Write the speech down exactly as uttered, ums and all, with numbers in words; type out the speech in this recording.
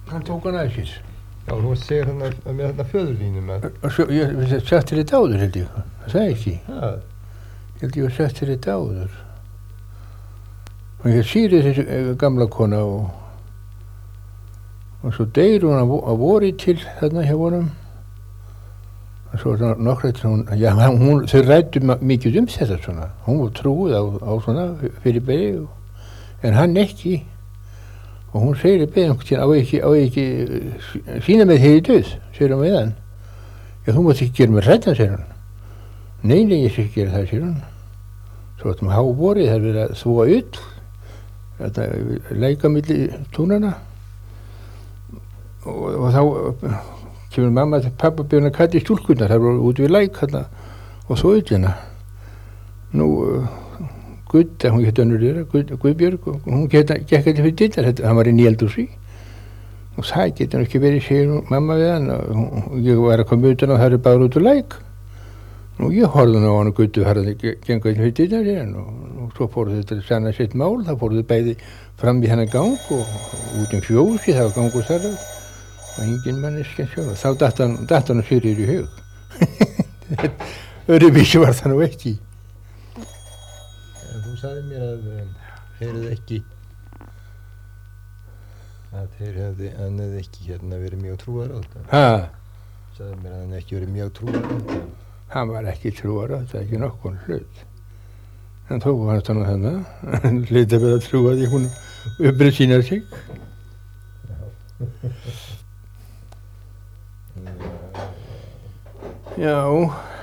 Hann tók hann að sér. Já, þú varst að segja hérna með hérna föður þínum að... Svo, ég hef sagt þér þetta áður, held ég. Það sagði ekki. Ha? Ég held ég hef sagt þér þetta áður. Og ég sýri þessi gamla kona og og svo deyr hún að, að vori til þarna hjá honum. Og svo nokkrætt hún, já, hún, þau ræddu mikið um þetta svona. Hún var trúið á, á svona fyrir begi, en hann ekki. Og hún segir í beðin einhvern tíðan, á ekki, á ekki sína með þér í döð, segir hún við hann. Já, þú mátt ekki gera mig hræddan, segir hann. Nei, nei, ég sé ekki gera það, segir hann. Svo ættum há vorið, það er verið að þvóa ull, þetta leika milli túnana. Og, og þá kemur mamma til pappa byrjun að kalla í stúlkurnar, það voru út við læk hérna og svo ullina. Nú, Gudda, hún hétt önnur þeirra, Guð, Guðbjörg, og hún gekk ekki fyrir dillar, hann var inn í eldhúsi. Og það getur ekki verið, segir hún, mamma við hann, og ég var að koma utan og það er bara út úr læk. Nú, ég horfði nú á hann og Guddu harði gengur inn fyrir dillar, segir hann, og, og svo fóru þetta að sanna sitt mál, það fóru þau bæði fram í hennar gang og, og út um fjósi, það var gangur þar og engin manneskja sjálf. Þá datt hann, datt hann fyrir í hug. Öðruvísi var það nú ekki. Þú sagði mér að um, þeir hefði ekki að þeir hefði, hann hefði ekki hérna verið mjög trúar á þetta. Ha? Sagði mér að hann ekki verið mjög trúar á þetta. Hann var ekki trúar á þetta, ekki nokkun hlut. Hann tók hans hann á þennan, hann hlita við að trúa því hún upprið sína sig. Já.